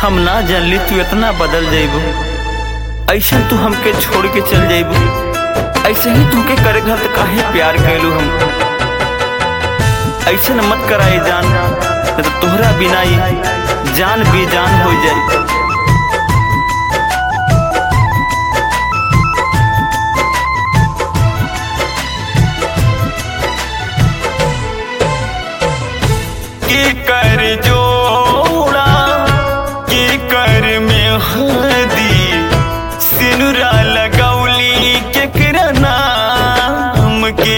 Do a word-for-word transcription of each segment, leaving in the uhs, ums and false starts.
हम ना जानली तू इतना बदल जाइबू, ऐसा तू हमके छोड़ के चल जाइबू। ऐसे ही तू के करे घर काहे प्यार कैलू हम, ऐसे न मत कराए जान, तो तोहरा बिना ही जान बेजान हो जाए। की कर जोड़ा की कर में हदी सिनुरा लगौली केकरा नाम के।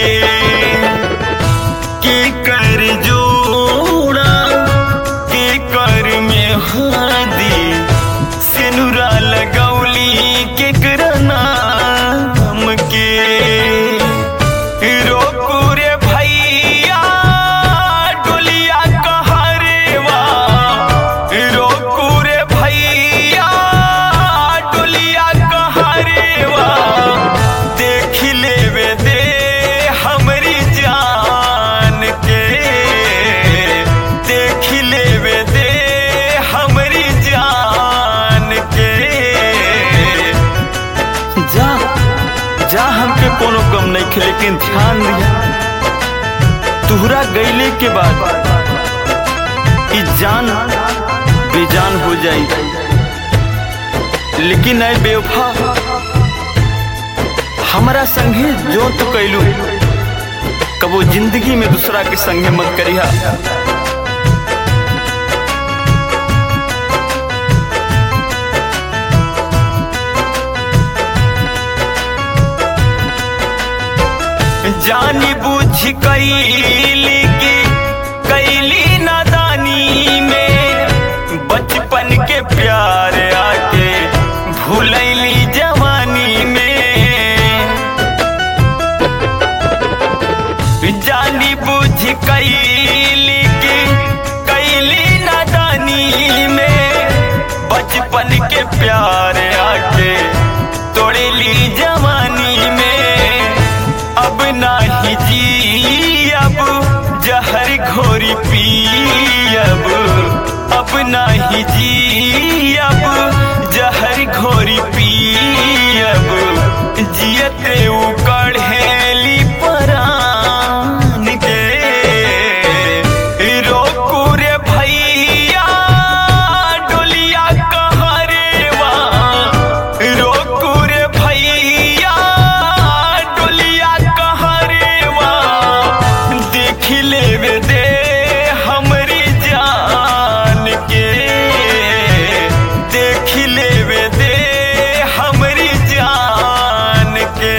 की कर जोड़ा की कर में हदी सिनुरा लगौली केकरा नाम के। रोकू रे भैया डोलिया कहरेवा, रोकू रे भैया डोलिया कहरेवा। देख लेवे दे हमरी जान के, देख लेवे दे हमरी जान के। जा जा हमके कोनो कम नहीं खे, लेकिन ध्यान दिया तुहरा गईले के बाद ई जान बेजान हो जाई। लेकिन ऐ बेवफा हमारा संगे जो तू कैलू, कबो जिंदगी में दूसरा के संगे मत करिहा। जानी बुझ कैली की कैली नादानी में, बचपन के प्यार आके भूलैली जवानी में। जानी बुझ कैली की कैली नादानी में, बचपन के प्यार आके तोड़ेली जवानी में। अब नाही जी अब जहर घोरी पियब, अब नाही जी अब जहर घोरी पियब। जियते उकढ़ेली परान के। रोकू रे भैया डोलिया कहरेवा, रोकू रे भैया डोलिया कहरेवा। देख लेवे दे हमरी जान के, देख लेवे दे हमरी जान के।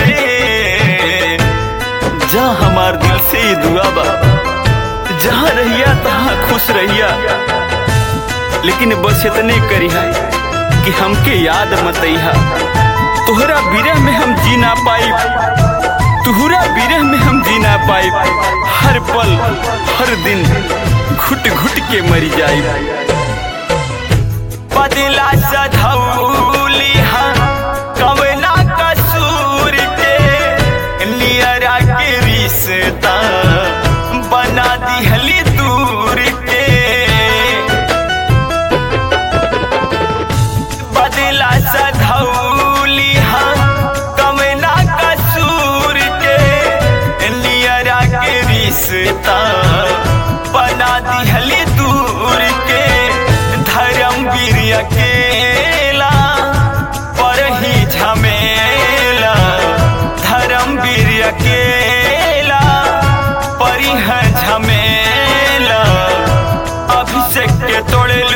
जा हमार दिल से ही दुआ बा, जहाँ रहिया तहाँ खुश रहिया। लेकिन बस इतने करिहा कि हमके याद मत अइहा। तुहरा बिरह में हम जी ना पाई, तुहरा बिरह में हम जी ना पाई। हर पल हर दिन घुट घुट के मरी जाई। बदला सधौली हाँ कवना कसूर के, नियरा के रिश्ता बना दिहली दूर के। बदला सधौली हाँ कवना कसूर के, नियरा के रिश्ता बना दिहली दूर के। धर्मवीर अकेला पर ही झमेला, धर्मवीर अकेला पर ही झमेला। अभिषेक के तोड़े